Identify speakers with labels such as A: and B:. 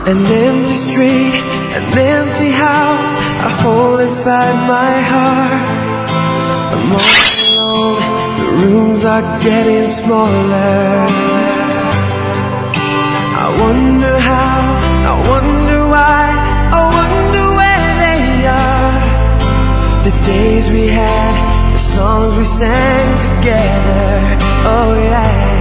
A: An empty street, an empty house, a hole inside my heart. I'm all alone, the rooms are getting smaller. I wonder how, I wonder why, I wonder where they are. The days we had, the songs we sang together, oh yeah.